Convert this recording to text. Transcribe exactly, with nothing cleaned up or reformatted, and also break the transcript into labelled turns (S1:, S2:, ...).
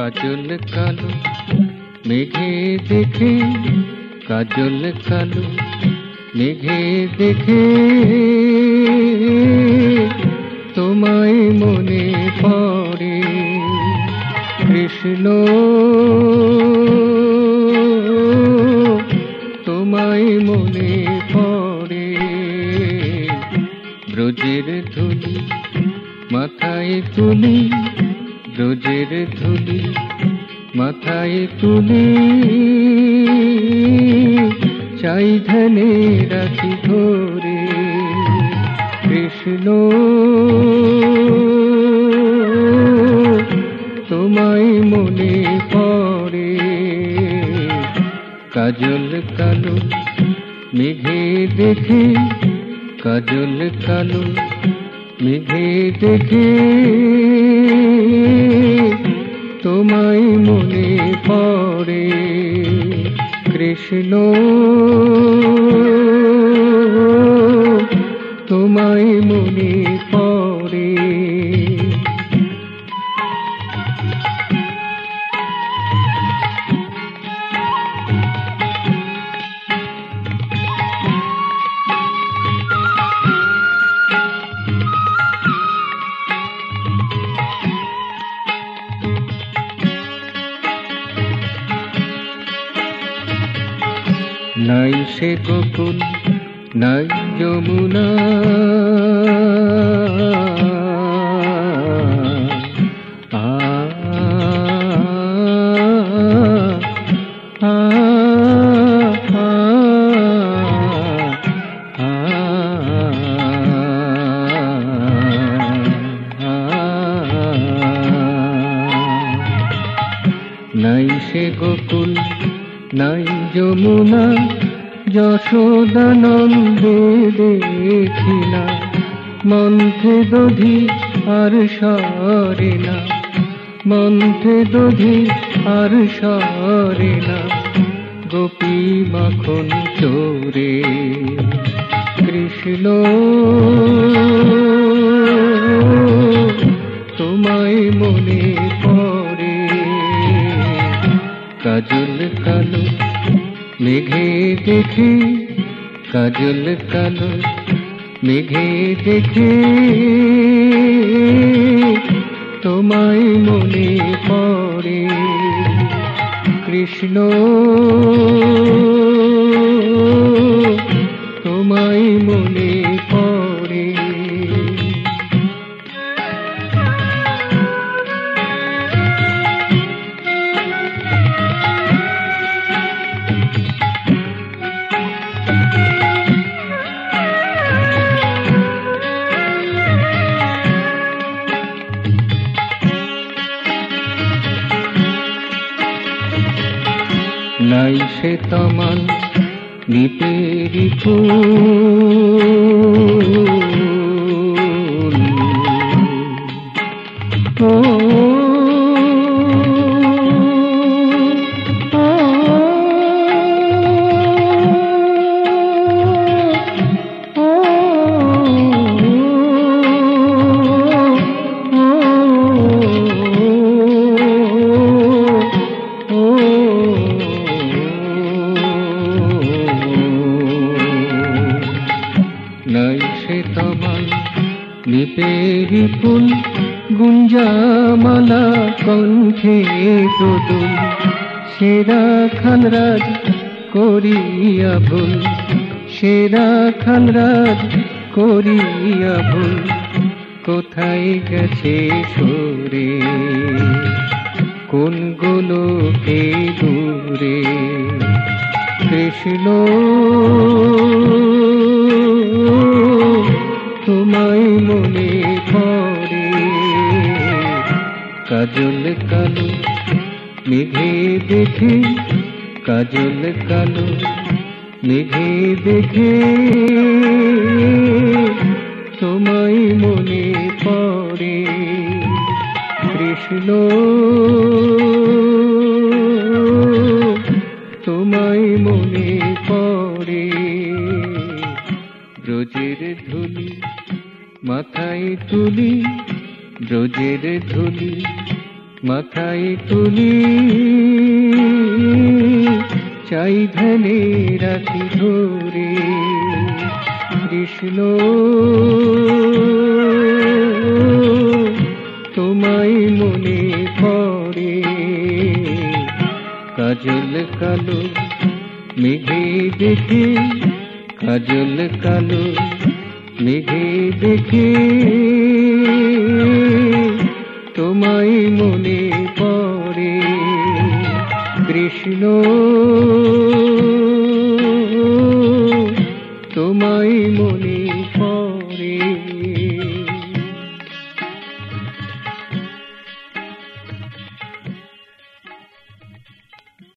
S1: কাজল কালো মেঘে দেখে, কাজল কালো মেঘে দেখে তোমায় মনে পড়ে কৃষ্ণ, তোমায় মনে পড়ে। ব্রজের ধুলি মাথায় তুলি, ব্রজের ধুলি মাথায় তুলি, চাই ধ্যানে রাখি ধরে কৃষ্ণ, তোমায় মনে পড়ে। কাজল কালো মেঘে দেখে, কাজল কালো মেঘে দেখে তোমায় মনে পড়ে কৃষ্ণ, তোমায় মনে পড়ে। নাই সে গোকুল নাই যমুনা, আ আ নাই সে গোকুল নাই যমুনা, যশোদা নন্দে দেখি না, মন্থে দধি আর সরে না, মন্থে দধি আর সরে না, গোপী মাখন চোরে কৃষ্ণ, তোমায় মনে পড়ে। কাজল কালো মেঘে দেখে, কাজল কালো মেঘে দেখে তোমায় মনে পড়ে কৃষ্ণ, তোমায় মনে পড়ে। নাই সে তমাল নিপেরি ফুল, ও নাই সে তমাল নিপেরি ফুল, গুঞ্জামালা কণ্ঠে দোদুল, সেরা খানরাজ করিয়া ভুল, সেরা খানরাজ করিয়া ভুল, কোথায় গেছে সরে কোন গোলকে দূরে কৃষ্ণ, তোমায় মনে পড়ে। কাজল কালো মেঘে দেখে, কাজল কালো মেঘে দেখে তোমায় মনে পড়ে কৃষ্ণ, তোমায় মনে পড়ে। ব্রজের ধুলি মাথায় তুলি, ব্রজের ধুলি মাথায় তুলি চাই ধ্যানে রাখি ধরে কৃষ্ণ তোমায় মনে পড়ে কাজল কালো মেঘে দেখে কাজল কালো মেঘে দেখে তোমায় মনে পড়ে কৃষ্ণ।